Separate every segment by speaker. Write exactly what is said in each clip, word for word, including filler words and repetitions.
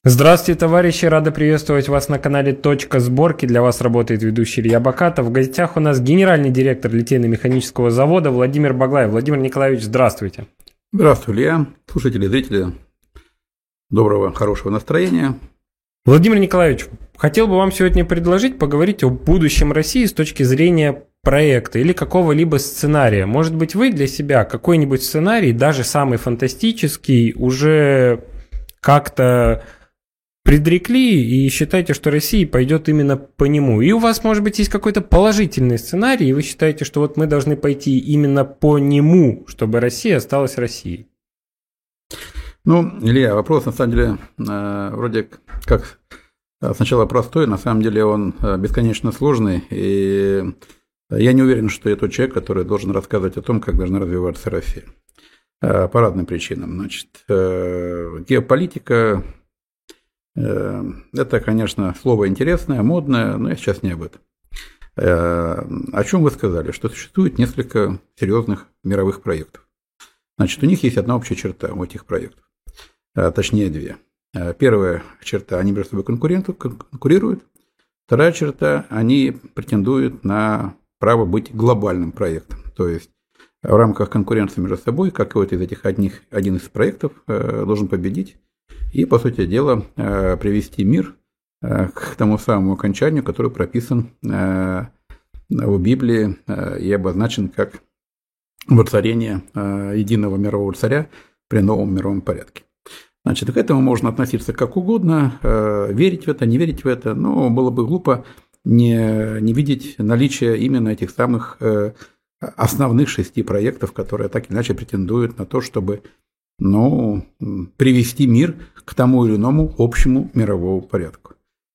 Speaker 1: Здравствуйте, товарищи! Рада приветствовать вас на канале «Точка сборки». Для вас работает ведущий Илья Бакатов. В гостях у нас генеральный директор литейно-механического завода Владимир Баглаев. Владимир Николаевич, здравствуйте.
Speaker 2: Здравствуй, Илья. Слушатели, зрители, доброго, хорошего настроения.
Speaker 1: Владимир Николаевич, хотел бы вам сегодня предложить поговорить о будущем России с точки зрения проекта или какого-либо сценария. Может быть, вы для себя какой-нибудь сценарий, даже самый фантастический, уже как-то предрекли и считаете, что Россия пойдет именно по нему. И у вас, может быть, есть какой-то положительный сценарий, и вы считаете, что вот мы должны пойти именно по нему, чтобы Россия осталась Россией.
Speaker 2: Ну, Илья, вопрос, на самом деле, вроде как сначала простой, на самом деле он бесконечно сложный, и я не уверен, что я тот человек, который должен рассказывать о том, как должна развиваться Россия. По разным причинам. Значит, геополитика – это, конечно, слово интересное, модное, но я сейчас не об этом. О чем вы сказали? Что существует несколько серьезных мировых проектов. Значит, у них есть одна общая черта у этих проектов, точнее две. Первая черта – они между собой конкурируют. Вторая черта – они претендуют на право быть глобальным проектом. То есть в рамках конкуренции между собой, как и вот из этих одних, один из проектов должен победить и, по сути дела, привести мир к тому самому окончанию, который прописан в Библии и обозначен как воцарение единого мирового царя при новом мировом порядке. Значит, к этому можно относиться как угодно, верить в это, не верить в это, но было бы глупо не, не видеть наличие именно этих самых основных шести проектов, которые так или иначе претендуют на то, чтобы ну, привести мир к тому или иному общему мировому порядку.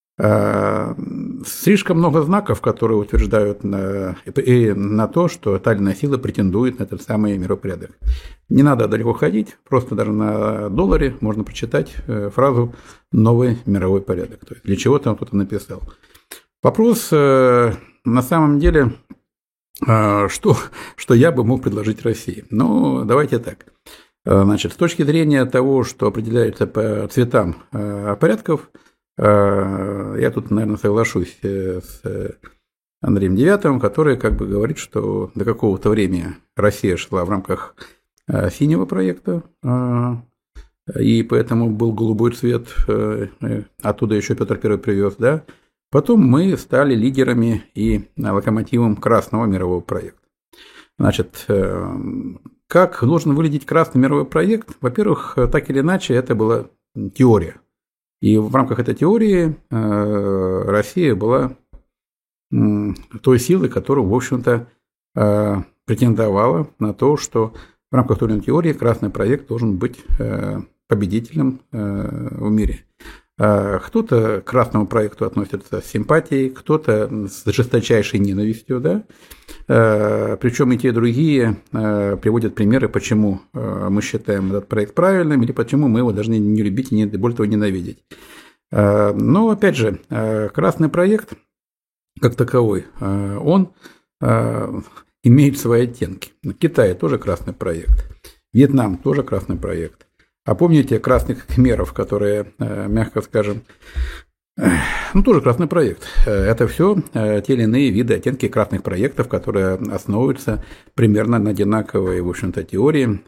Speaker 2: Слишком много знаков, которые утверждают на, и на то, что та или иная сила претендует на этот самый миропорядок. Не надо далеко ходить, просто даже на долларе можно прочитать фразу «новый мировой порядок». То есть для чего там кто-то написал. Вопрос на самом деле, что, что я бы мог предложить России. Ну, давайте так. Значит, с точки зрения того, что определяется по цветам порядков, я тут, наверное, соглашусь с Андреем Девятовым, который как бы говорит, что до какого-то времени Россия шла в рамках синего проекта, и поэтому был голубой цвет, оттуда еще Петр Первый привез, да. Потом мы стали лидерами и локомотивом красного мирового проекта. Значит, как должен выглядеть красный мировой проект? Во-первых, так или иначе, это была теория. И в рамках этой теории Россия была той силой, которая, в общем-то, претендовала на то, что в рамках той или иной теории красный проект должен быть победителем в мире. Кто-то к красному проекту относится с симпатией, кто-то с жесточайшей ненавистью, да. Причем и те, и другие приводят примеры, почему мы считаем этот проект правильным, или почему мы его должны не любить и, не, более того, ненавидеть. Но, опять же, красный проект, как таковой, он имеет свои оттенки. Китай тоже красный проект, Вьетнам тоже красный проект. А помните красных кхмеров, которые, мягко скажем, ну, тоже красный проект. Это все те или иные виды, оттенки красных проектов, которые основываются примерно на одинаковой, в общем-то, теории.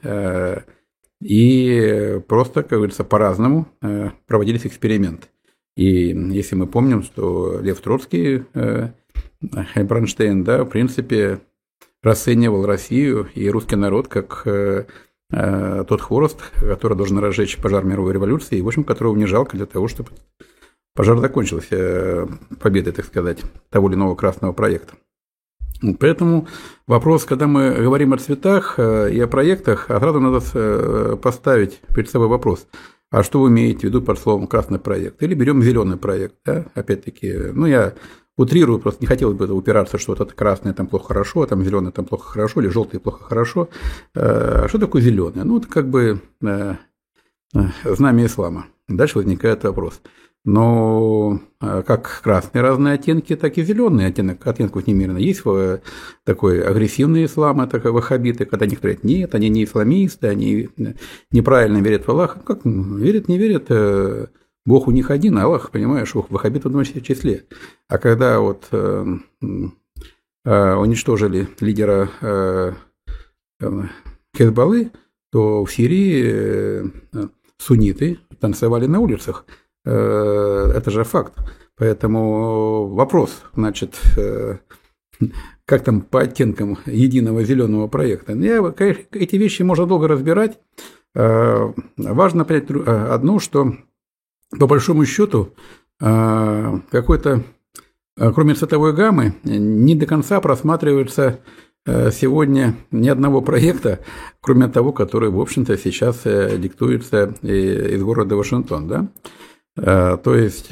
Speaker 2: И просто, как говорится, по-разному проводились эксперименты. И если мы помним, что Лев Троцкий, Бронштейн, да, в принципе, расценивал Россию и русский народ как тот хворост, который должен разжечь пожар мировой революции, и, в общем, которого не жалко для того, чтобы пожар закончился победой, так сказать, того или иного красного проекта. Поэтому вопрос, когда мы говорим о цветах и о проектах, сразу надо поставить перед собой вопрос, а что вы имеете в виду под словом «красный проект»? Или берем зеленый проект, да? Опять-таки, ну, я утрирую, просто не хотелось бы упираться, что вот это красное там плохо хорошо, а там зеленое там плохо хорошо, или желтое плохо хорошо. А что такое зеленое? Ну, это как бы знамя ислама. Дальше возникает вопрос. Но как красные разные оттенки, так и зеленые оттенок, оттенков немерено. Есть такой агрессивный ислам, это ваххабиты, когда они говорят, нет, они не исламисты, они неправильно верят в Аллаха. Как верят, не верят, Бог у них один, а Аллах, понимаешь, ваххабит в одном числе. А когда вот э, э, уничтожили лидера э, Хезболлы, то в Сирии э, сунниты танцевали на улицах. Э, это же факт. Поэтому вопрос, значит, э, как там по оттенкам единого зеленого проекта. Я, конечно, эти вещи можно долго разбирать. Э, важно понять одно, что по большому счету э, какой-то, кроме цветовой гаммы, не до конца просматривается сегодня ни одного проекта, кроме того, который, в общем-то, сейчас диктуется из города Вашингтон, да? То есть,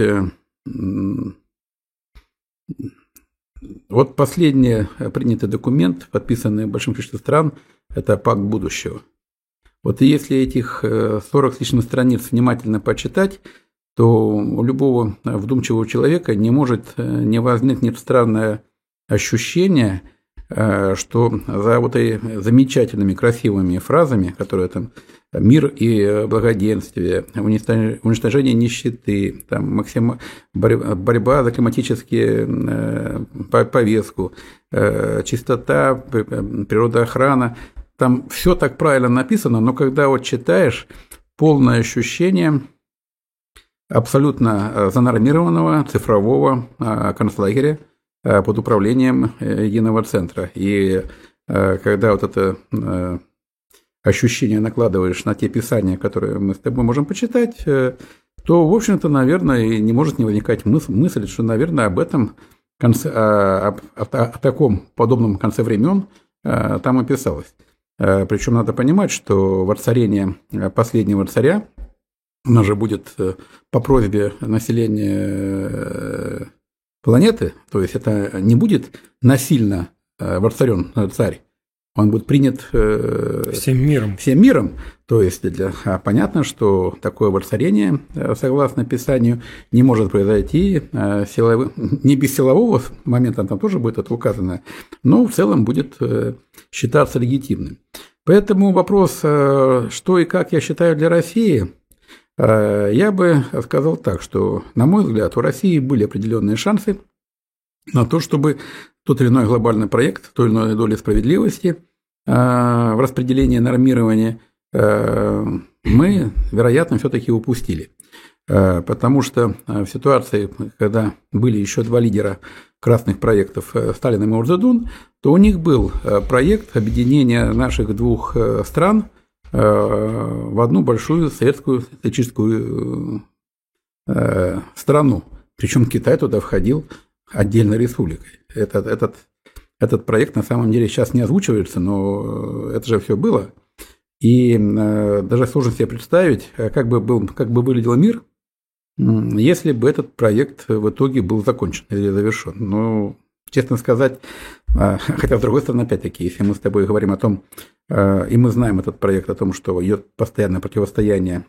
Speaker 2: вот последний принятый документ, подписанный большим количеством стран, это пакт будущего. Вот если этих сорок с лишним страниц внимательно почитать, то у любого вдумчивого человека не может не возникнуть странное ощущение, что за вот этими замечательными, красивыми фразами, которые там мир и благоденствие, уничтожение нищеты, там, максим... борьба за климатическую повестку, чистота, природоохрана, там все так правильно написано, но когда вот читаешь, полное ощущение абсолютно занормированного цифрового концлагеря под управлением единого центра. И когда вот это ощущение накладываешь на те писания, которые мы с тобой можем почитать, то, в общем-то, наверное, и не может не возникать мысль, что, наверное, об этом конце, о, о, о таком подобном конце времен там и писалось. Причем надо понимать, что воцарение последнего царя, оно же будет по просьбе населения планеты, то есть это не будет насильно воцарен царь, он будет принят
Speaker 1: всем миром.
Speaker 2: Всем миром. То есть для, понятно, что такое воцарение, согласно Писанию, не может произойти силовым, не без силового момента, там тоже будет это указано, но в целом будет считаться легитимным. Поэтому вопрос, что и как я считаю для России, я бы сказал так, что, на мой взгляд, у России были определенные шансы на то, чтобы тот или иной глобальный проект, той или иной доли справедливости в распределении нормирования мы, вероятно, все-таки упустили. Потому что в ситуации, когда были еще два лидера красных проектов, Сталин и Мао Цзэдун, то у них был проект объединения наших двух стран в одну большую советскую социалистическую страну. Причем Китай туда входил отдельной республикой. Этот, этот, этот проект на самом деле сейчас не озвучивается, но это же все было. И даже сложно себе представить, как бы, был, как бы выглядел мир, если бы этот проект в итоге был закончен или завершен. Но, честно сказать, хотя, с другой стороны, опять-таки, если мы с тобой говорим о том, и мы знаем этот проект о том, что идет постоянное противостояние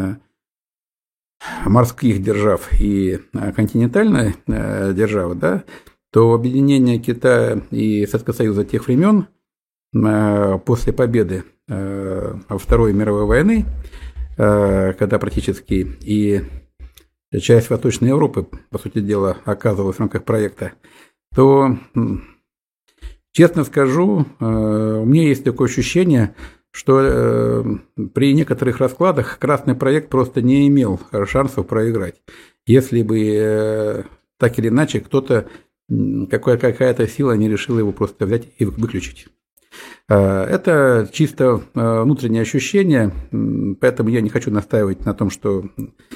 Speaker 2: морских держав и континентальной державы, да, то объединение Китая и Советского Союза тех времен после победы во Второй мировой войны, когда практически и часть Восточной Европы, по сути дела, оказывалась в рамках проекта, то, честно скажу, у меня есть такое ощущение, что при некоторых раскладах красный проект просто не имел шансов проиграть, если бы так или иначе кто-то, какая-то сила не решила его просто взять и выключить. Это чисто внутреннее ощущение, поэтому я не хочу настаивать на том, что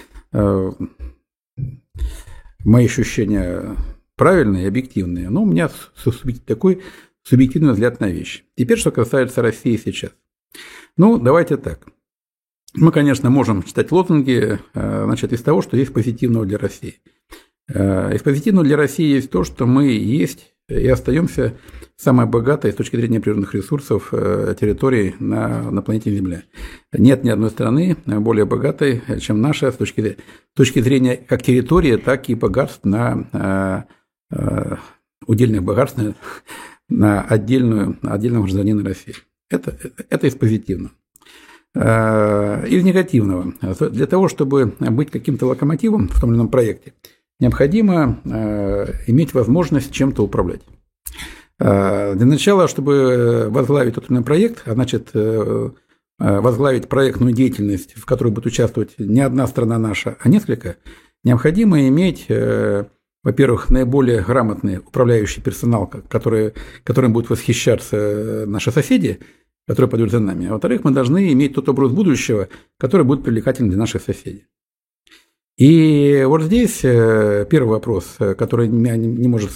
Speaker 2: мои ощущения правильные и объективные, но у меня такой субъективный взгляд на вещи. Теперь, что касается России сейчас. Ну, давайте так. Мы, конечно, можем читать лозунги, значит, из того, что есть позитивного для России. Из позитивного для России есть то, что мы есть и остаемся самой богатой с точки зрения природных ресурсов территорией на, на планете Земля. Нет ни одной страны более богатой, чем наша с точки, с точки зрения как территории, так и богатств на удельных богатств на отдельную, отдельного гражданина России. Это, это из позитивного. Из негативного. Для того, чтобы быть каким-то локомотивом в том или ином проекте, необходимо иметь возможность чем-то управлять. Для начала, чтобы возглавить тот или иной проект, а значит, возглавить проектную деятельность, в которой будет участвовать не одна страна наша, а несколько, необходимо иметь, во-первых, наиболее грамотный управляющий персонал, который, которым будут восхищаться наши соседи, которые пойдут за нами. А во-вторых, мы должны иметь тот образ будущего, который будет привлекательным для наших соседей. И вот здесь первый вопрос, который меня не может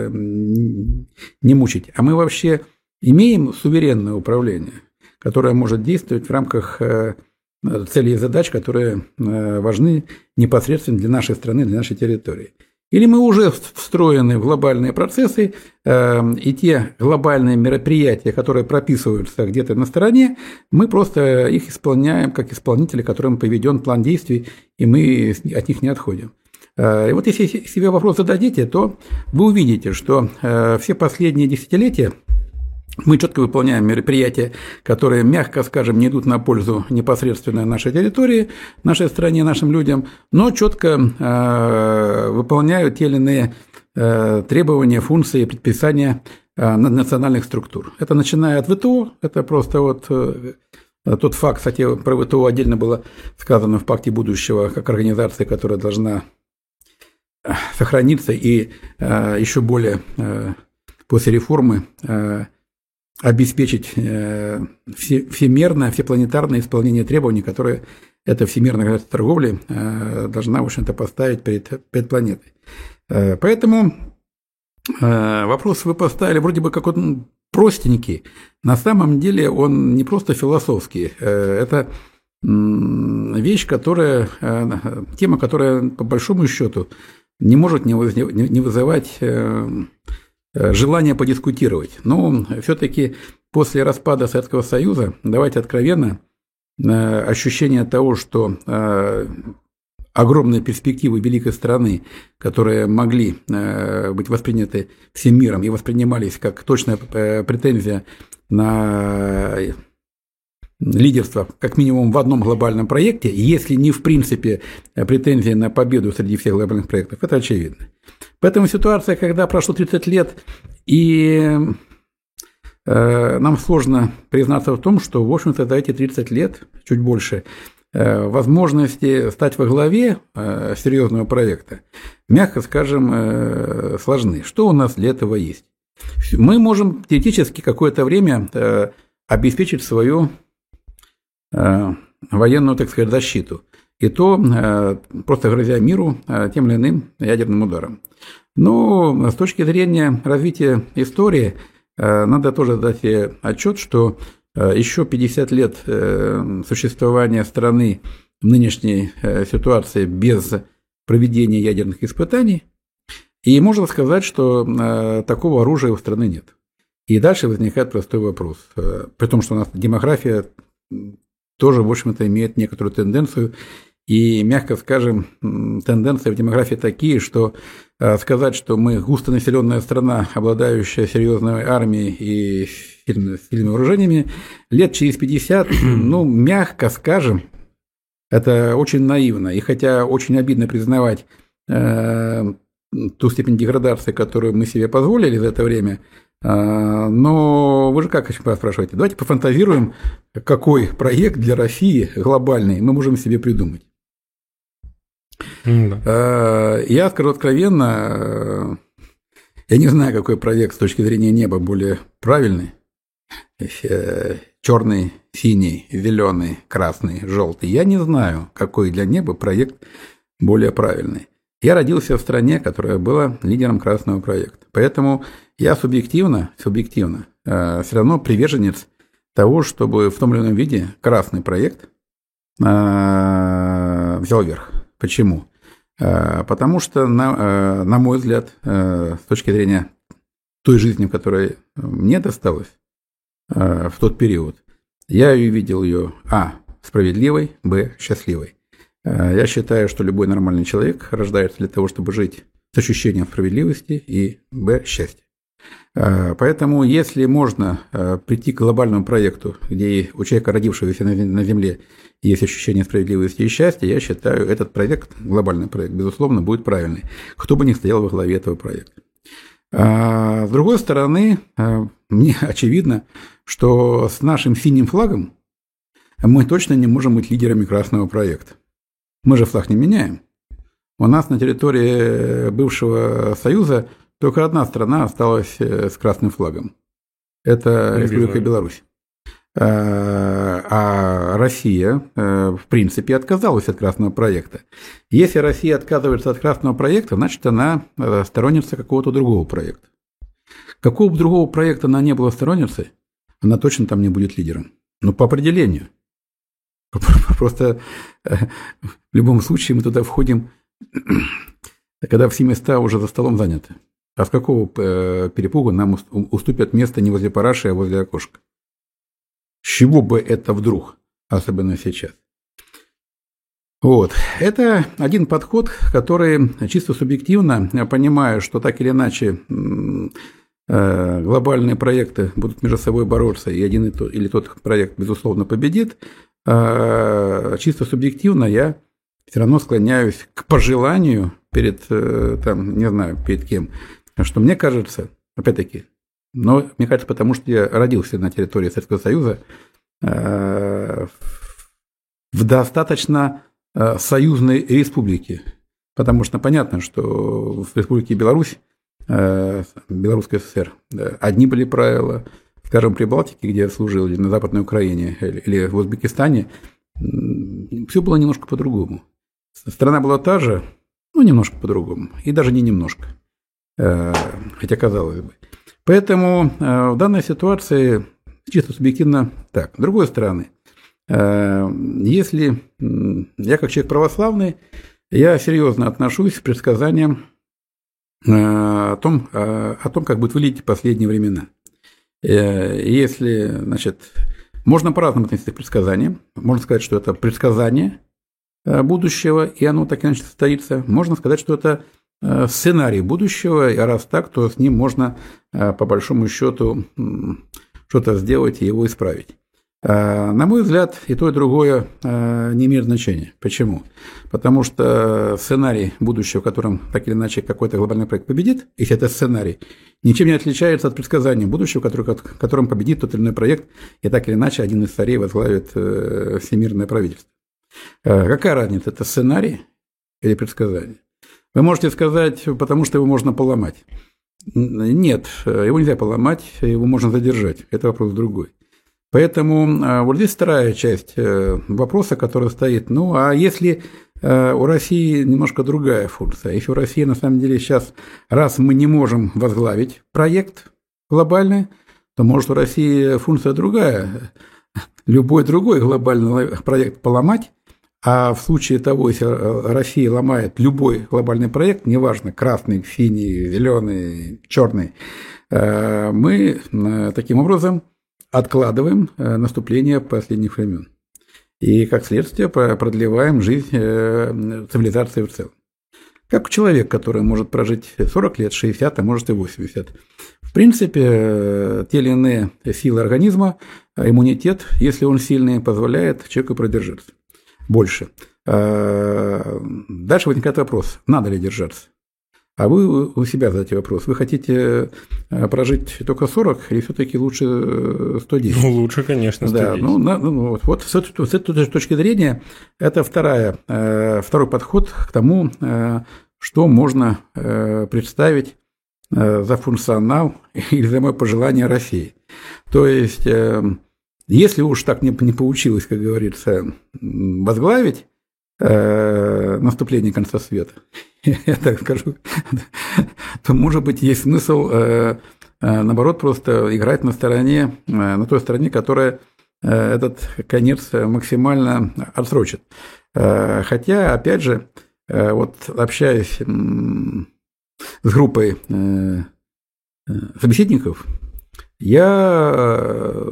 Speaker 2: не мучить. А мы вообще имеем суверенное управление, которое может действовать в рамках целей и задач, которые важны непосредственно для нашей страны, для нашей территории? Или мы уже встроены в глобальные процессы, э, и те глобальные мероприятия, которые прописываются где-то на стороне, мы просто их исполняем как исполнители, которым поведен план действий, и мы от них не отходим. Э, и вот если себе вопрос зададите, то вы увидите, что э, все последние десятилетия мы четко выполняем мероприятия, которые, мягко скажем, не идут на пользу непосредственно нашей территории, нашей стране, нашим людям, но четко э, выполняют те или иные э, требования, функции, предписания э, национальных структур. Это начиная от ВТО, это просто вот э, тот факт, кстати, про ВТО отдельно было сказано в Пакте будущего, как организация, которая должна сохраниться и э, еще более э, после реформы э, обеспечить все, всемерное, всепланетарное исполнение требований, которые эта всемирная организация торговли должна, в общем-то, поставить перед, перед планетой. Поэтому вопрос вы поставили вроде бы как он простенький, на самом деле он не просто философский, это вещь, которая, тема, которая по большому счету не может не вызывать желание подискутировать. Но все-таки после распада Советского Союза, давайте откровенно, ощущение того, что огромные перспективы великой страны, которые могли быть восприняты всем миром и воспринимались как точная претензия на лидерство как минимум в одном глобальном проекте, если не в принципе претензия на победу среди всех глобальных проектов, это очевидно. Поэтому ситуация, когда прошло тридцать лет, и э, нам сложно признаться в том, что, в общем-то, за эти тридцать лет, чуть больше, э, возможности стать во главе э, серьезного проекта, мягко скажем, э, сложны. Что у нас для этого есть? Мы можем теоретически какое-то время э, обеспечить свою э, военную, так сказать, защиту. И то э, просто грозя миру э, тем или иным ядерным ударом. Но с точки зрения развития истории э, надо тоже дать себе отчет, что э, еще пятьдесят лет э, существования страны в нынешней э, ситуации без проведения ядерных испытаний, и можно сказать, что э, такого оружия у страны нет. И дальше возникает простой вопрос. Э, при том, что у нас демография тоже, в общем-то, имеет некоторую тенденцию. И, мягко скажем, тенденции в демографии такие, что сказать, что мы густонаселенная страна, обладающая серьезной армией и сильными вооружениями, лет через пятьдесят, ну, мягко скажем, это очень наивно. И хотя очень обидно признавать э, ту степень деградации, которую мы себе позволили за это время, э, но вы же как спрашиваете? Давайте пофантазируем, какой проект для России глобальный мы можем себе придумать. Mm-hmm. Я скажу откровенно, я не знаю, какой проект с точки зрения неба более правильный. Черный, синий, зеленый, красный, желтый. Я не знаю, какой для неба проект более правильный. Я родился в стране, которая была лидером красного проекта. Поэтому я субъективно, субъективно все равно приверженец того, чтобы в том или ином виде красный проект взял верх. Почему? Потому что, на, на мой взгляд, с точки зрения той жизни, которая мне досталась в тот период, я ее видел ее, а, справедливой, б, счастливой. Я считаю, что любой нормальный человек рождается для того, чтобы жить с ощущением справедливости и б, счастья. Поэтому, если можно прийти к глобальному проекту, где у человека, родившегося на Земле, есть ощущение справедливости и счастья, я считаю, этот проект, глобальный проект, безусловно, будет правильный, кто бы ни стоял во главе этого проекта. А с другой стороны, мне очевидно, что с нашим синим флагом мы точно не можем быть лидерами красного проекта. Мы же флаг не меняем. У нас на территории бывшего Союза только одна страна осталась с красным флагом. Это Республика Беларусь. А Россия, в принципе, отказалась от красного проекта. Если Россия отказывается от красного проекта, значит, она сторонница какого-то другого проекта. Какого бы другого проекта она не была сторонницей, она точно там не будет лидером. Ну, по определению. Просто в любом случае мы туда входим, когда все места уже за столом заняты. А с какого перепугу нам уступят место не возле параши, а возле окошка? С чего бы это вдруг, особенно сейчас? Вот. Это один подход, который чисто субъективно, понимая, что так или иначе глобальные проекты будут между собой бороться, и один или тот проект, безусловно, победит, чисто субъективно я все равно склоняюсь к пожеланию перед, там, не знаю, перед кем, что мне кажется, опять-таки, но мне кажется, потому что я родился на территории Советского Союза в достаточно союзной республике, потому что понятно, что в Республике Беларусь, Белорусской ССР, одни были правила, скажем, при Балтике, где я служил, или на Западной Украине, или в Узбекистане, все было немножко по-другому. Страна была та же, но немножко по-другому, и даже не немножко, хотя казалось бы. Поэтому в данной ситуации чисто субъективно так. С другой стороны, если я как человек православный, я серьезно отношусь к предсказаниям о том, о том, как будут выглядеть последние времена. Если, значит, можно по-разному относиться к предсказаниям. Можно сказать, что это предсказание будущего, и оно так иначе состоится. Можно сказать, что это сценарий будущего, и раз так, то с ним можно, по большому счету, что-то сделать и его исправить. На мой взгляд, и то, и другое не имеет значения. Почему? Потому что сценарий будущего, в котором так или иначе какой-то глобальный проект победит, если это сценарий, ничем не отличается от предсказания будущего, в котором победит тот или иной проект, и так или иначе один из царей возглавит всемирное правительство. Какая разница, это сценарий или предсказание? Вы можете сказать, потому что его можно поломать. Нет, его нельзя поломать, его можно задержать. Это вопрос другой. Поэтому вот здесь вторая часть вопроса, который стоит. Ну, а если у России немножко другая функция? Если у России, на самом деле, сейчас, раз мы не можем возглавить проект глобальный, то, может, у России функция другая. Любой другой глобальный проект поломать. А в случае того, если Россия ломает любой глобальный проект, неважно, красный, синий, зеленый, черный, мы таким образом откладываем наступление последних времен. И, как следствие, продлеваем жизнь цивилизации в целом. Как человек, который может прожить сорок лет, шестьдесят, а может и восемьдесят. В принципе, те или иные силы организма, иммунитет, если он сильный, позволяет человеку продержаться. Больше. Дальше возникает вопрос, надо ли держаться. А вы у себя задаете вопрос. Вы хотите прожить только сорок или все-таки лучше сто десять? Ну,
Speaker 1: лучше, конечно, сто десять.
Speaker 2: Да, ну, ну, вот, вот с этой точки зрения это вторая, второй подход к тому, что можно представить за функционал или за мое пожелание России. То есть, если уж так не, не получилось, как говорится, возглавить э, наступление конца света, я так скажу, то, может быть, есть смысл, э, э, наоборот, просто играть на стороне, э, на той стороне, которая э, этот конец максимально отсрочит. Э, хотя, опять же, э, вот общаясь э, с группой э, э, собеседников, я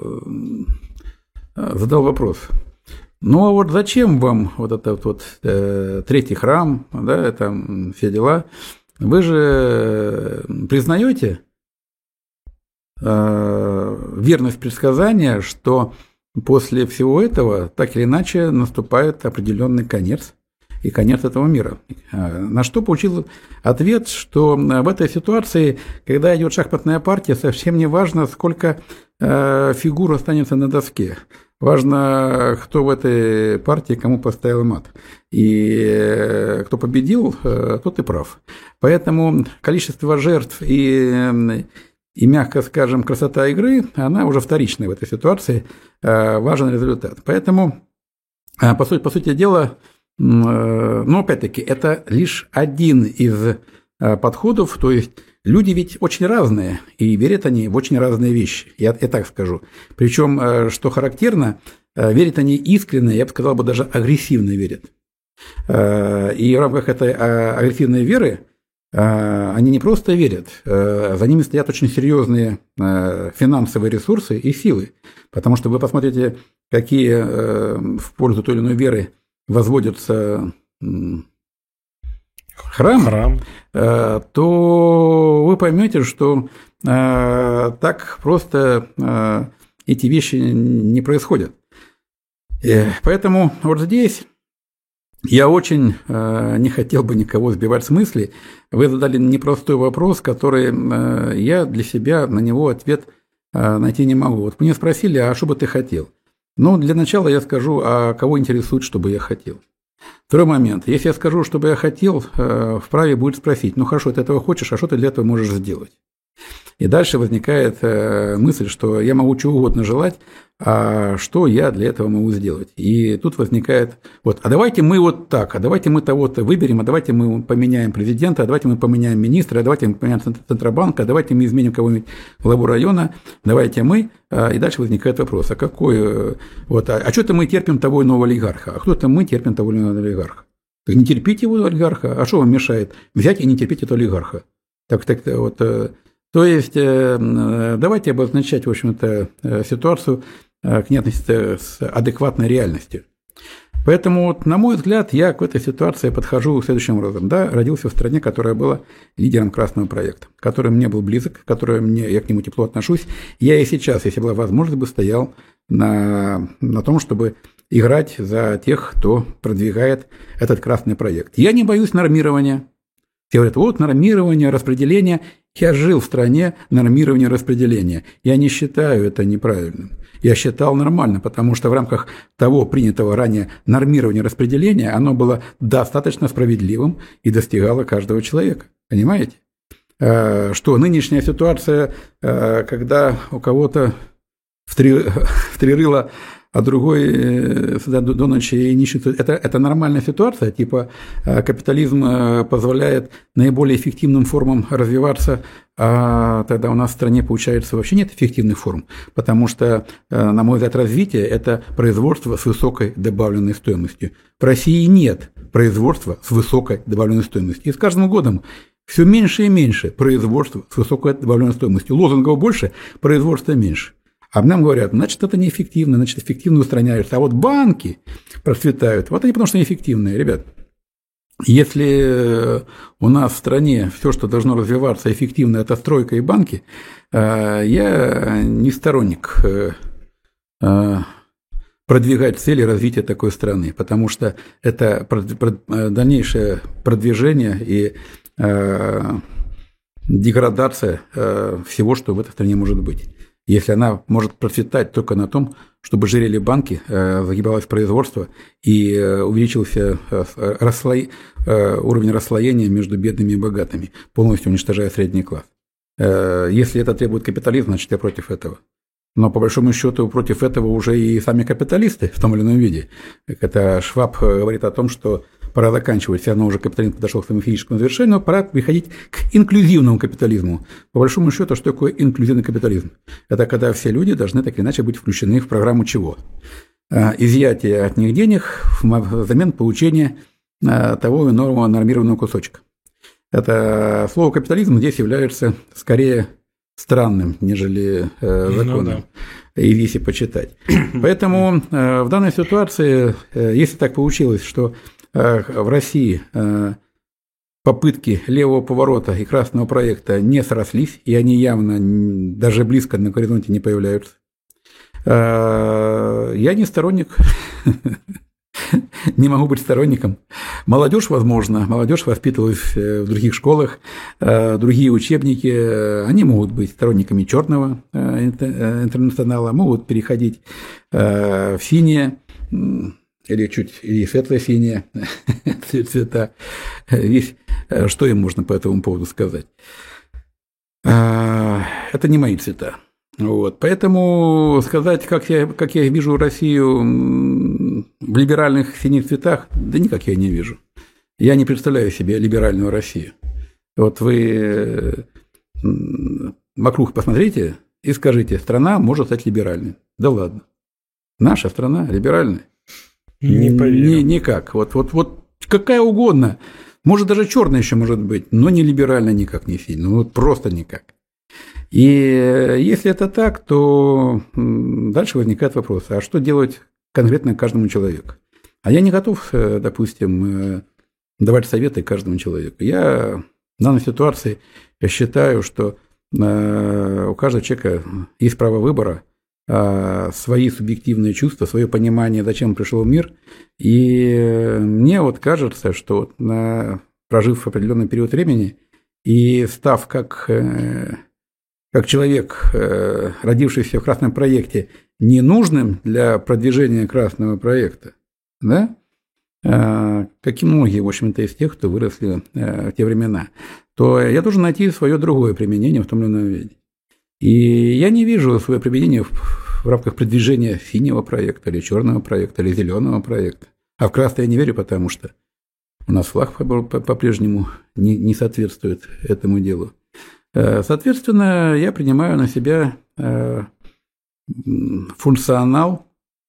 Speaker 2: задал вопрос. Ну, а вот зачем вам вот этот вот э, третий храм, да, там все дела? Вы же признаете верность предсказания, что после всего этого так или иначе наступает определенный конец и конец этого мира. На что получил ответ, что в этой ситуации, когда идет шахматная партия, совсем не важно, сколько фигур останется на доске. Важно, кто в этой партии кому поставил мат. И кто победил, тот и прав. Поэтому количество жертв и, и, мягко скажем, красота игры, она уже вторичная в этой ситуации. Важен результат. Поэтому, по сути, по сути дела, но опять-таки, это лишь один из подходов, то есть люди ведь очень разные, и верят они в очень разные вещи, я, я так скажу. Причем, что характерно, верят они искренне, я бы сказал, бы даже агрессивно верят. И в рамках этой агрессивной веры они не просто верят, за ними стоят очень серьезные финансовые ресурсы и силы. Потому что вы посмотрите, какие в пользу той или иной веры возводятся храмы, Храм. то вы поймете, что так просто эти вещи не происходят. Поэтому вот здесь я очень не хотел бы никого сбивать с мысли. Вы задали непростой вопрос, который я для себя на него ответ найти не могу. Вот меня спросили, а что бы ты хотел? Ну, для начала я скажу, а кого интересует, что бы я хотел. Второй момент. Если я скажу, что бы я хотел, вправе будет спросить, ну хорошо, ты этого хочешь, а что ты для этого можешь сделать? И дальше возникает мысль, что я могу чего угодно желать, а что я для этого могу сделать? И тут возникает, вот, а давайте мы вот так, а давайте мы того-то выберем, а давайте мы поменяем президента, а давайте мы поменяем министра, а давайте мы поменяем Центробанк, а давайте мы изменим кого-нибудь главу района, давайте мы, и дальше возникает вопрос, а какой, вот, а, а что-то мы терпим того иного олигарха, а кто-то мы терпим того иного олигарха. Так не терпите его олигарха, а что вам мешает взять и не терпеть этого олигарха? Так, так, вот, то есть, давайте обозначать, в общем-то, ситуацию к ней относиться с адекватной реальностью. Поэтому, вот, на мой взгляд, я к этой ситуации подхожу следующим образом. Да, родился в стране, которая была лидером красного проекта, который мне был близок, который мне, я к нему тепло отношусь. Я и сейчас, если была возможность, бы стоял на, на том, чтобы играть за тех, кто продвигает этот красный проект. Я не боюсь нормирования. Все говорят, вот нормирование, распределение. Я жил в стране нормирования распределения. Я не считаю это неправильным. Я считал нормально, потому что в рамках того принятого ранее нормирования распределения оно было достаточно справедливым и достигало каждого человека. Понимаете? Что нынешняя ситуация, когда у кого-то в три, в три рыла, а другой до, до ночи и нищет, это, это нормальная ситуация, типа капитализм позволяет наиболее эффективным формам развиваться, а тогда у нас в стране, получается, вообще нет эффективных форм, потому что, на мой взгляд, развитие – это производство с высокой добавленной стоимостью. В России нет производства с высокой добавленной стоимостью, и с каждым годом все меньше и меньше производства с высокой добавленной стоимостью. Лозунгов больше, производства меньше. А нам говорят, значит, это неэффективно, значит, эффективно устраняются. А вот банки процветают, вот они потому что неэффективные, ребят. Если у нас в стране все, что должно развиваться эффективно, это стройка и банки, я не сторонник продвигать цели развития такой страны, потому что это дальнейшее продвижение и деградация всего, что в этой стране может быть. Если она может процветать только на том, чтобы жирели банки, загибалось производство и увеличился рассло... уровень расслоения между бедными и богатыми, полностью уничтожая средний класс. Если это требует капитализм, значит, я против этого. Но, по большому счету, против этого уже и сами капиталисты в том или ином виде. Это Шваб говорит о том, что пора заканчивать, все равно уже капитализм подошел к своему физическому завершению, пора переходить к инклюзивному капитализму. По большому счету, что такое инклюзивный капитализм? Это когда все люди должны так или иначе быть включены в программу чего? Изъятие от них денег взамен получения того или иного нормированного кусочка. Это слово капитализм здесь является скорее странным, нежели законным, ну, да. И если почитать. Поэтому в данной ситуации, если так получилось, что в России попытки левого поворота и красного проекта не срослись, и они явно даже близко на горизонте не появляются. Я не сторонник, не могу быть сторонником. Молодежь, возможно, молодежь воспитывалась в других школах, другие учебники, они могут быть сторонниками черного интернационала, могут переходить в синее, или чуть или светло-синие цвета. Есть, что им можно по этому поводу сказать? Это не мои цвета. Вот. Поэтому сказать, как я, как я вижу Россию в либеральных синих цветах, да никак я не вижу. Я не представляю себе либеральную Россию. Вот вы вокруг посмотрите и скажите, страна может стать либеральной. Да ладно. Наша страна либеральная?
Speaker 1: Не поверю.
Speaker 2: Ни, никак. Вот, вот, вот какая угодно. Может, даже черная еще может быть, но не либеральная никак не сильно. Вот просто никак. И если это так, то дальше возникает вопрос, а что делать конкретно каждому человеку? А я не готов, допустим, давать советы каждому человеку. Я в данной ситуации считаю, что у каждого человека есть право выбора, свои субъективные чувства, свое понимание, зачем он пришел в мир. И мне вот кажется, что вот, прожив определенный период времени и став как... как человек, родившийся в красном проекте, ненужным для продвижения красного проекта, да, как и многие, в общем-то, из тех, кто выросли в те времена, то я должен найти свое другое применение в том или ином виде. И я не вижу свое применение в, в рамках продвижения синего проекта, или черного проекта, или зеленого проекта. А в красный я не верю, потому что у нас флаг по-прежнему не, не соответствует этому делу. Соответственно, я принимаю на себя функционал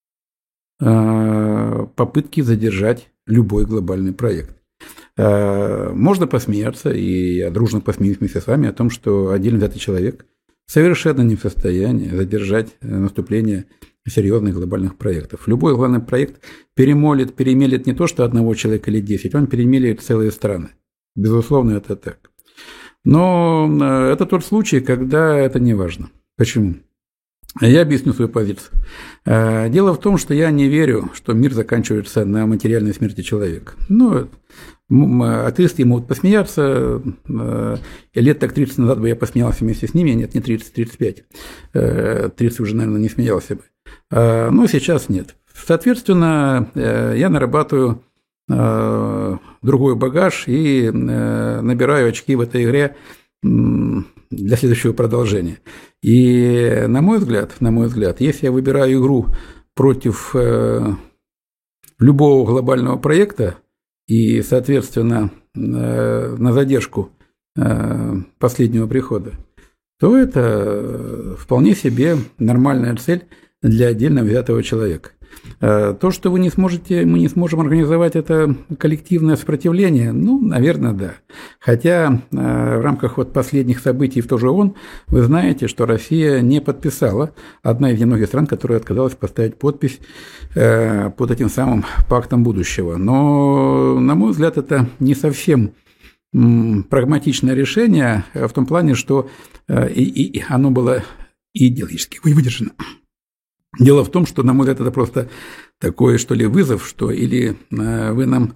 Speaker 2: попытки задержать любой глобальный проект. Можно посмеяться, и я дружно посмеюсь вместе с вами о том, что отдельно взятый человек совершенно не в состоянии задержать наступление серьезных глобальных проектов. Любой глобальный проект перемолит, перемелит не то, что одного человека или десять, он перемелит целые страны. Безусловно, это так. Но это тот случай, когда это не важно. Почему? Я объясню свою позицию. Дело в том, что я не верю, что мир заканчивается на материальной смерти человека. Ну, атеисты могут посмеяться. Лет так тридцать назад бы я посмеялся вместе с ними. Нет, не тридцать, тридцать пять. тридцать уже, наверное, не смеялся бы. Но сейчас нет. Соответственно, я нарабатываю другой багаж и набираю очки в этой игре для следующего продолжения. И на мой взгляд, на мой взгляд, если я выбираю игру против любого глобального проекта и, соответственно, на задержку последнего прихода, то это вполне себе нормальная цель для отдельно взятого человека. То, что вы не сможете, мы не сможем организовать это коллективное сопротивление, ну, наверное, да. Хотя в рамках вот последних событий в той же ООН вы знаете, что Россия не подписала, одна из немногих стран, которая отказалась поставить подпись под этим самым пактом будущего. Но, на мой взгляд, это не совсем прагматичное решение в том плане, что и, и оно было идеологически выдержано. Дело в том, что, на мой взгляд, это просто такой, что ли, вызов, что или вы нам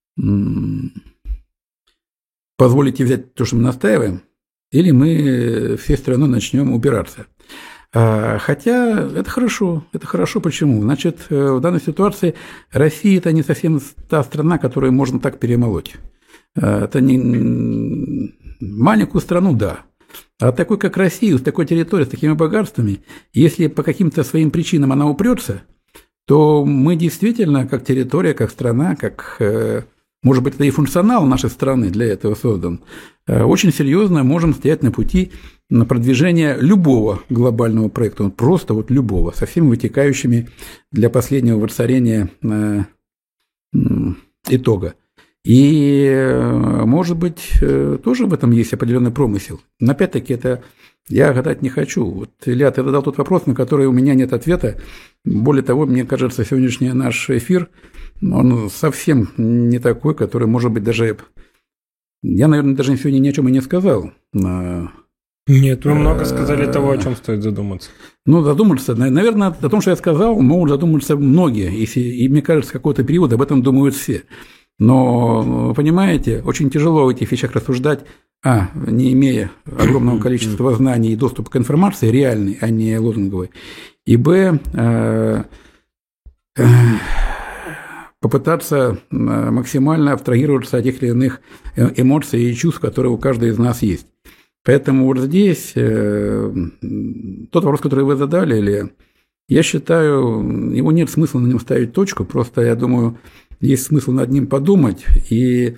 Speaker 2: позволите взять то, что мы настаиваем, или мы всей страной начнем убираться. Хотя это хорошо, это хорошо. Почему? Значит, в данной ситуации Россия – это не совсем та страна, которую можно так перемолоть. Это не маленькую страну, да. А такой, как Россия, с такой территорией, с такими богатствами, если по каким-то своим причинам она упрется, то мы действительно, как территория, как страна, как, может быть, это и функционал нашей страны для этого создан, очень серьезно можем стоять на пути на продвижение любого глобального проекта, просто вот любого, со всеми вытекающими для последнего воцарения итога. И, может быть, тоже в этом есть определенный промысел. Но, опять-таки, это я гадать не хочу. Вот, Илья, ты задал тот вопрос, на который у меня нет ответа. Более того, мне кажется, сегодняшний наш эфир, он совсем не такой, который, может быть, даже Я, наверное, даже сегодня ни о чем и не сказал.
Speaker 1: Нет, вы много сказали того, о чем стоит задуматься.
Speaker 2: Ну, задуматься, наверное, о том, что я сказал, могут задуматься многие. И, мне кажется, какой-то период об этом думают все. Но, понимаете, очень тяжело в этих вещах рассуждать, а, не имея огромного количества знаний и доступа к информации реальной, а не лозунговой, и, б, попытаться максимально абстрагироваться от тех или иных эмоций и чувств, которые у каждого из нас есть. Поэтому вот здесь тот вопрос, который вы задали, Илья, я считаю, его нет смысла на нем ставить точку, просто, я думаю, есть смысл над ним подумать, и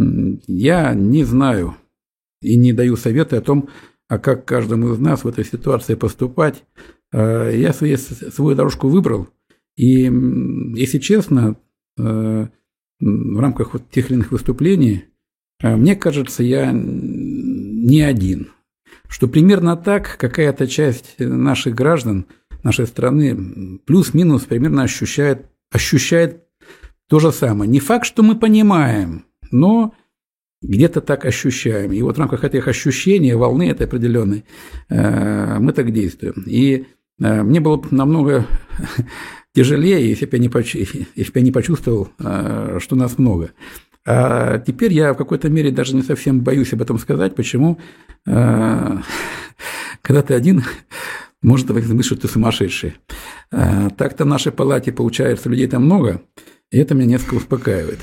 Speaker 2: я не знаю и не даю советы о том, а как каждому из нас в этой ситуации поступать. Я свою, свою дорожку выбрал, и, если честно, в рамках вот тех или иных выступлений, мне кажется, я не один, что примерно так какая-то часть наших граждан, нашей страны, плюс-минус примерно ощущает, ощущает то же самое. Не факт, что мы понимаем, но где-то так ощущаем. И вот в рамках этих ощущений, волны этой определенной, мы так действуем. И мне было бы намного тяжелее, если бы я не, поч... если бы я не почувствовал, что нас много. А теперь я в какой-то мере даже не совсем боюсь об этом сказать. Почему? Когда ты один, может возникнуть, что ты сумасшедший. Так-то в нашей палате, получается, людей там много, и это меня несколько успокаивает.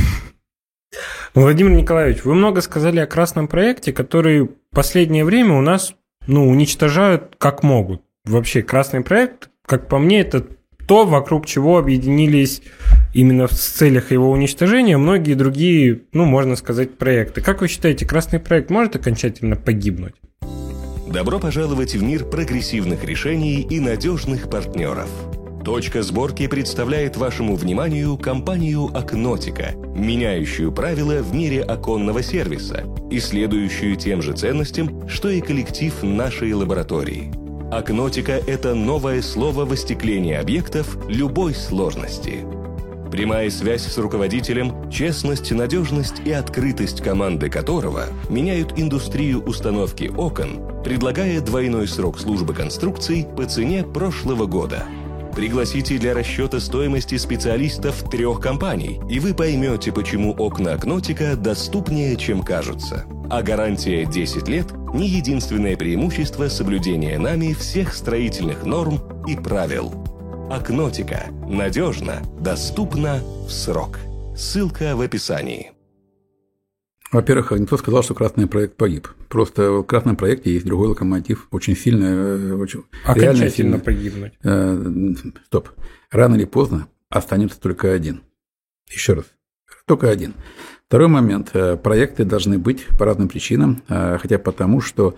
Speaker 1: Владимир Николаевич, вы много сказали о красном проекте, который в последнее время у нас ну, уничтожают как могут. Вообще, красный проект, как по мне, это то, вокруг чего объединились именно в целях его уничтожения многие другие, ну, можно сказать, проекты. Как вы считаете, красный проект может окончательно погибнуть?
Speaker 3: Добро пожаловать в мир прогрессивных решений и надежных партнеров. Точка сборки представляет вашему вниманию компанию «Акнотика», меняющую правила в мире оконного сервиса и следующую тем же ценностям, что и коллектив нашей лаборатории. «Акнотика» — это новое слово в остеклении объектов любой сложности. Прямая связь с руководителем, честность, надежность и открытость команды которого меняют индустрию установки окон, предлагая двойной срок службы конструкций по цене прошлого года. Пригласите для расчета стоимости специалистов трех компаний, и вы поймете, почему окна «Акнотика» доступнее, чем кажутся. А гарантия десять лет – не единственное преимущество соблюдения нами всех строительных норм и правил. «Акнотика» – надежно, доступно, в срок. Ссылка в описании.
Speaker 2: Во-первых, никто сказал, что красный проект погиб. Просто в красном проекте есть другой локомотив, очень сильно, очень,
Speaker 1: окончательно сильно погибнуть.
Speaker 2: Э, стоп. Рано или поздно останется только один. Еще раз. Только один. Второй момент. Проекты должны быть по разным причинам, хотя потому, что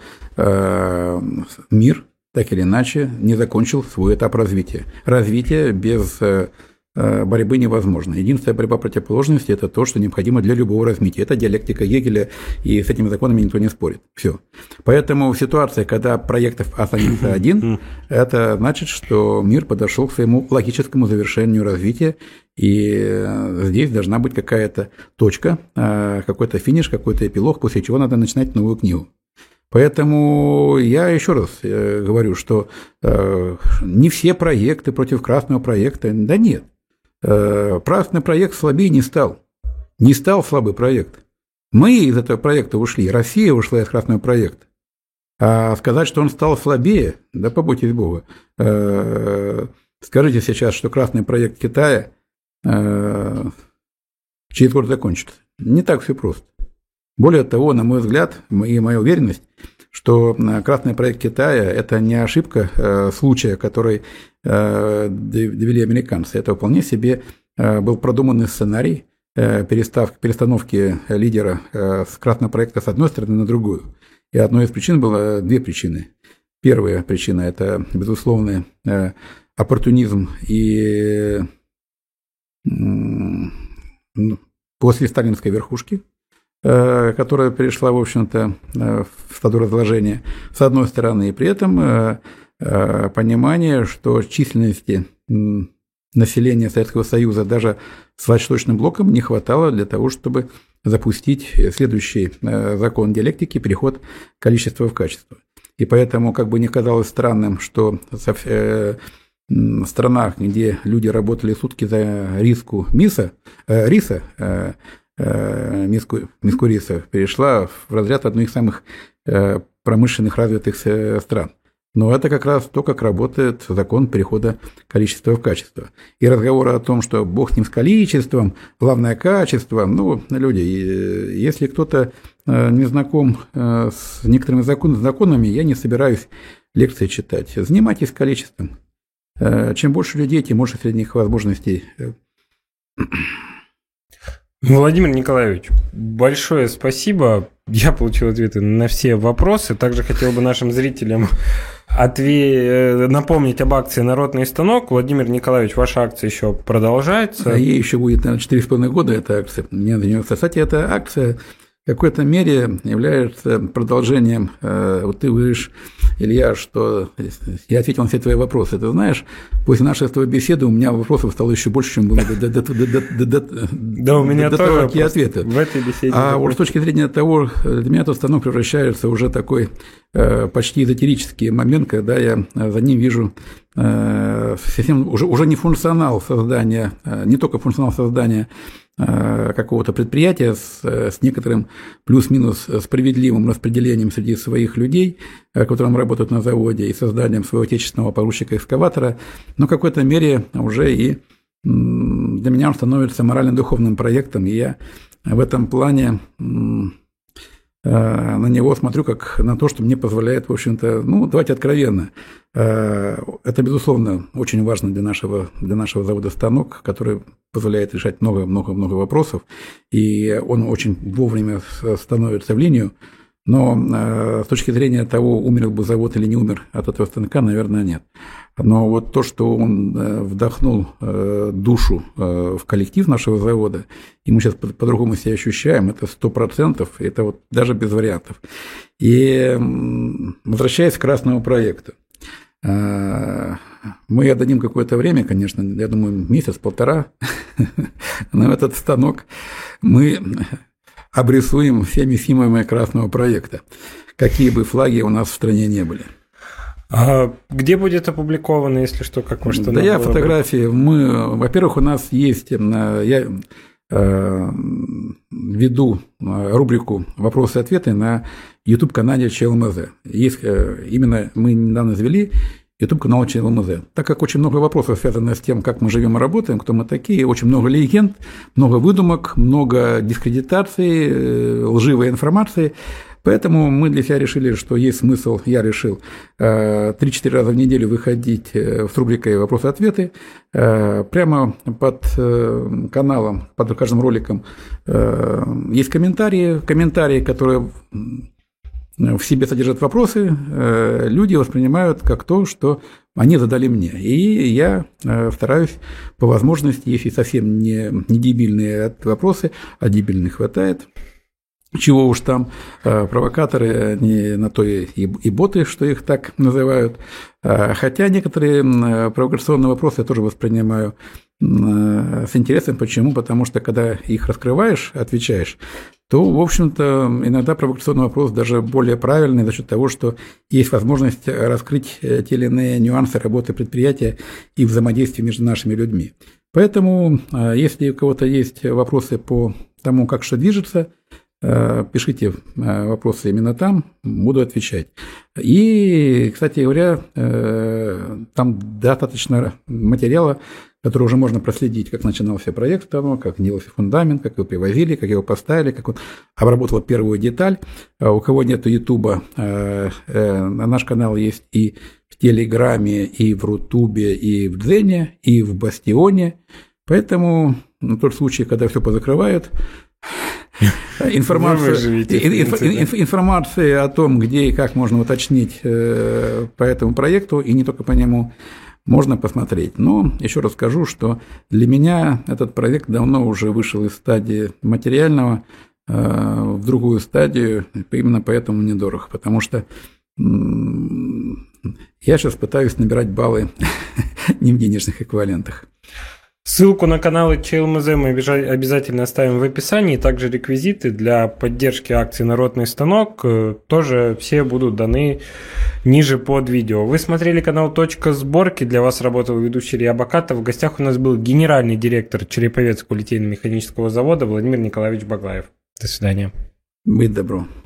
Speaker 2: мир так или иначе не закончил свой этап развития. Развитие без борьбы невозможно. Единственная борьба противоположности – это то, что необходимо для любого развития. Это диалектика Гегеля, и с этими законами никто не спорит. Все. Поэтому ситуация, когда проектов останется один, это значит, что мир подошел к своему логическому завершению развития, и здесь должна быть какая-то точка, какой-то финиш, какой-то эпилог, после чего надо начинать новую книгу. Поэтому я еще раз говорю, что не все проекты против красного проекта, да нет. Красный проект слабее не стал. Не стал слабый проект. Мы из этого проекта ушли, Россия ушла из красного проекта. А сказать, что он стал слабее, да побойтесь Бога. Скажите сейчас, что красный проект Китая через год закончится. Не так все просто. Более того, на мой взгляд, и моя уверенность, что красный проект Китая – это не ошибка э, случая, который э, довели американцы. Это вполне себе э, был продуманный сценарий э, перестав, перестановки лидера э, с красного проекта с одной стороны на другую. И одной из причин было две причины. Первая причина – это, безусловно, э, оппортунизм и э, после сталинской верхушки, которая перешла, в общем-то, в стадо разложения, с одной стороны, и при этом понимание, что численности населения Советского Союза даже с Восточным блоком не хватало для того, чтобы запустить следующий закон диалектики – переход количества в качество. И поэтому, как бы не казалось странным, что в странах, где люди работали сутки за риску миса, э, риса, э, э, миску, миску риса, перешла в разряд одной из самых э, промышленных развитых стран. Но это как раз то, как работает закон перехода количества в качество. И разговоры о том, что бог с ним с количеством, главное качество, ну, люди, если кто-то не знаком с некоторыми законами, я не собираюсь лекции читать. Занимайтесь количеством. Чем больше людей, тем больше средних возможностей.
Speaker 1: Владимир Николаевич, большое спасибо. Я получил ответы на все вопросы. Также хотел бы нашим зрителям отве... напомнить об акции «Народный станок». Владимир Николаевич, ваша акция еще продолжается.
Speaker 2: А ей еще будет, наверное, четыре с половиной года эта акция. Мне заниматься. Кстати, эта акция в какой-то мере является продолжением. Вот ты говоришь, Илья, что я ответил на все твои вопросы. Ты знаешь, после нашей с тобой беседы у меня вопросов стало еще больше, чем было
Speaker 1: до у меня тоже
Speaker 2: такие ответы.
Speaker 1: В этой беседе.
Speaker 2: А вот с точки зрения того, для меня этот станок превращается уже такой почти эзотерический момент, когда я за ним вижу совсем уже, уже не функционал создания, не только функционал создания какого-то предприятия с, с некоторым плюс-минус справедливым распределением среди своих людей, которые работают на заводе, и созданием своего отечественного погрузчика-экскаватора, но в какой-то мере уже и для меня он становится морально-духовным проектом, и я в этом плане на него смотрю как на то, что мне позволяет, в общем-то, ну, давайте откровенно, это, безусловно, очень важно для нашего, для нашего завода «Станок», который позволяет решать много-много-много вопросов, и он очень вовремя становится в линию, но с точки зрения того, умер бы завод или не умер от этого станка, наверное, нет. Но вот то, что он вдохнул душу в коллектив нашего завода, и мы сейчас по-другому себя ощущаем, это сто процентов, это вот даже без вариантов. И возвращаясь к красному проекту, мы отдадим какое-то время, конечно, я думаю, месяц-полтора, но этот станок мы обрисуем всеми символами красного проекта, какие бы флаги у нас в стране не были.
Speaker 1: А где будет опубликовано, если что, как вы что?
Speaker 2: Да, я фотографии. Мы, во-первых, у нас есть, я э, веду рубрику «Вопросы и ответы» на YouTube-канале ЧЛМЗ. Есть, именно мы недавно завели YouTube-канал ЧЛМЗ. Так как очень много вопросов связано с тем, как мы живем и работаем, кто мы такие, очень много легенд, много выдумок, много дискредитаций, лживой информации. Поэтому мы для себя решили, что есть смысл, я решил, три-четыре раза в неделю выходить с рубрикой «Вопросы-ответы». Прямо под каналом, под каждым роликом есть комментарии, комментарии, которые в себе содержат вопросы, люди воспринимают как то, что они задали мне. И я стараюсь по возможности, если совсем не, не дебильные вопросы, а дебильных хватает, чего уж там, провокаторы, они на то и, и боты, что их так называют. Хотя некоторые провокационные вопросы я тоже воспринимаю с интересом. Почему? Потому что, когда их раскрываешь, отвечаешь, то, в общем-то, иногда провокационный вопрос даже более правильный за счет того, что есть возможность раскрыть те или иные нюансы работы предприятия и взаимодействия между нашими людьми. Поэтому, если у кого-то есть вопросы по тому, как что движется, пишите вопросы именно там, буду отвечать. И, кстати говоря, там достаточно материала, который уже можно проследить, как начинался проект, там, как делался фундамент, как его привозили, как его поставили, как он обработал первую деталь. У кого нет Ютуба, наш канал есть и в Телеграме, и в Рутубе, и в Дзене, и в Бастионе. Поэтому на тот случай, когда все позакрывают, Информация, инф, информация о том, где и как можно уточнить по этому проекту, и не только по нему, можно посмотреть. Но еще раз скажу, что для меня этот проект давно уже вышел из стадии материального в другую стадию, именно поэтому недорого, потому что я сейчас пытаюсь набирать баллы не в денежных эквивалентах.
Speaker 1: Ссылку на каналы ЧЛМЗ мы обязательно оставим в описании. Также реквизиты для поддержки акции «Народный станок» тоже все будут даны ниже под видео. Вы смотрели канал «Точка сборки». Для вас работал ведущий Илья Бакатов. В гостях у нас был генеральный директор Череповецкого литейно-механического завода Владимир Николаевич Баглаев. До свидания.
Speaker 2: Будь добро.